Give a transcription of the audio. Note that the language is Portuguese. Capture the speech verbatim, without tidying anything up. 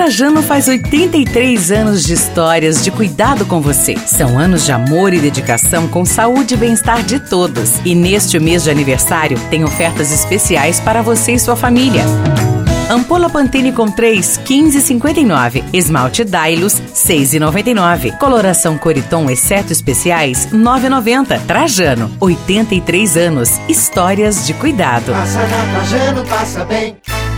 Trajano faz oitenta e três anos de histórias de cuidado com você. São anos de amor e dedicação com saúde e bem-estar de todos. E neste mês de aniversário, tem ofertas especiais para você e sua família. Ampola Pantene com três, quinze e cinquenta e nove. Esmalte Dailus, seis e noventa e nove. Coloração Coriton exceto especiais, nove e noventa. Trajano, oitenta e três anos. Histórias de cuidado. Passa na Trajano, passa bem.